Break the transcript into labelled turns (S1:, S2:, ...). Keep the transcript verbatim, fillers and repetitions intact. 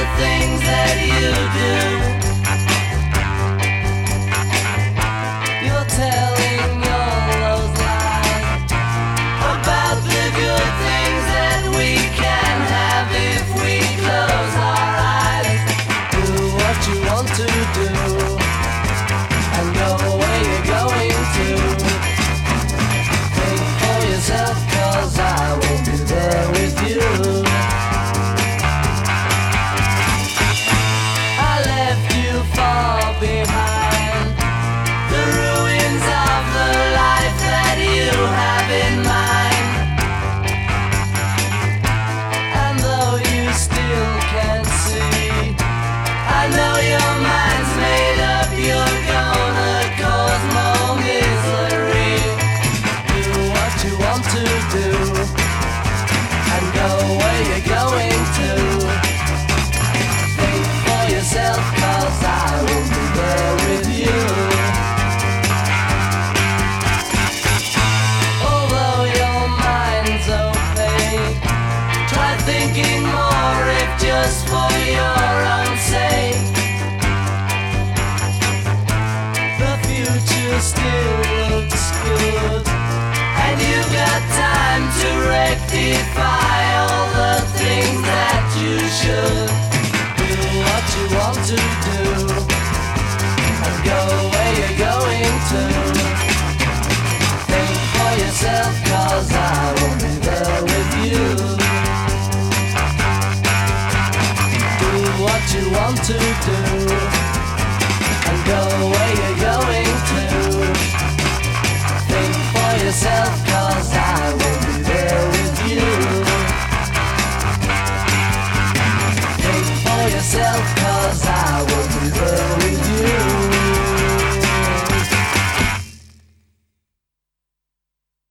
S1: things that you do. You're telling all those lies about the good things that we can have if we close our eyes. Do what you want to do and go where you're going to. Think for yourself, 'cause I won't be there with you. I left you far behind, the ruins of the life that you have in mind. And though you still can't see, I know your mind's made up, you're gonna cause more misery. Do what you want to do and go where you're going to. Think for yourself, 'cause I will be there with you. Although your mind's opaque, try thinking more if just for your own sake. The future still looks good, and you've got time to rectify all the things that you should. Do what you want to do and go where you're going to. Think for yourself, 'cause I will be there with you. Do what you want to do and go where you're going to. Think for yourself, 'cause I will be there with you. Think for yourself, 'cause